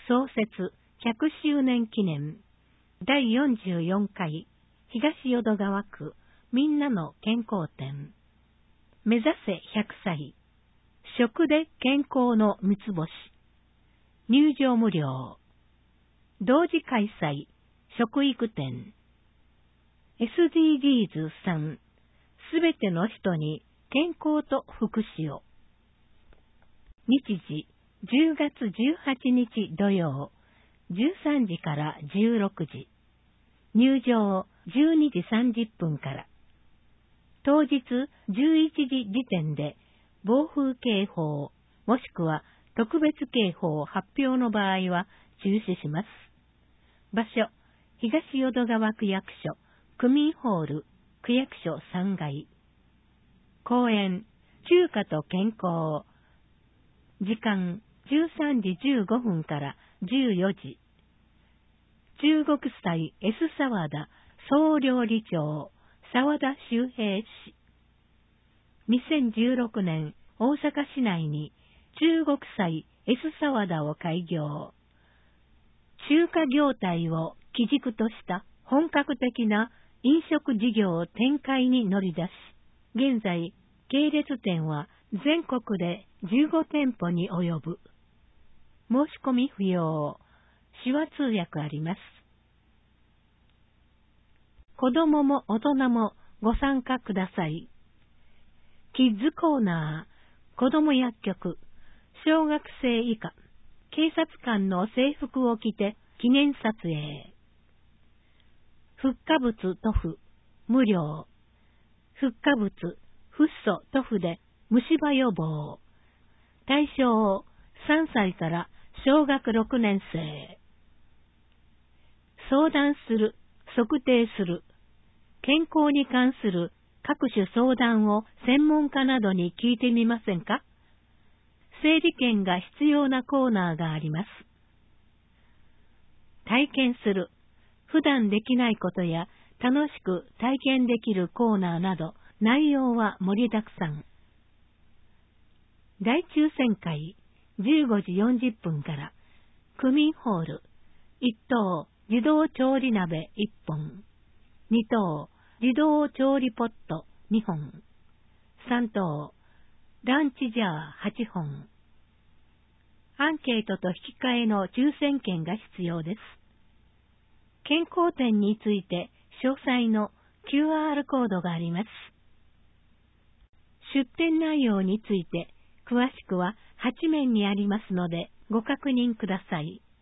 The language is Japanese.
創設100周年記念第44回東淀川区みんなの健康展目指せ100歳食で健康の三つ星入場無料同時開催食育展 SDGs3 すべての人に健康と福祉を日時10月18日土曜13時から16時入場12時30分から当日11時時点で暴風警報もしくは特別警報発表の場合は中止します。場所東淀川区役所区民ホール区役所3階公演中華と健康時間13時15分から14時中国際 S 沢田総料理長沢田修平氏2016年大阪市内に中国際 S 沢田を開業中華業態を基軸とした本格的な飲食事業展開に乗り出し現在系列店は全国で15店舗に及ぶ申し込み不要手話通訳あります子供も大人もご参加くださいキッズコーナー子供薬局小学生以下警察官の制服を着て記念撮影復化物塗布無料復化物フッ素塗布で虫歯予防対象3歳から小学6年生相談する測定する健康に関する各種相談を専門家などに聞いてみませんか整理券が必要なコーナーがあります体験する普段できないことや楽しく体験できるコーナーなど内容は盛りだくさん大抽選会15時40分から区民ホール1等自動調理鍋1本2等自動調理ポット2本3等ランチジャー8本アンケートと引き換えの抽選券が必要です健康展について詳細の QR コードがあります出展内容について詳しくは8面にありますのでご確認ください。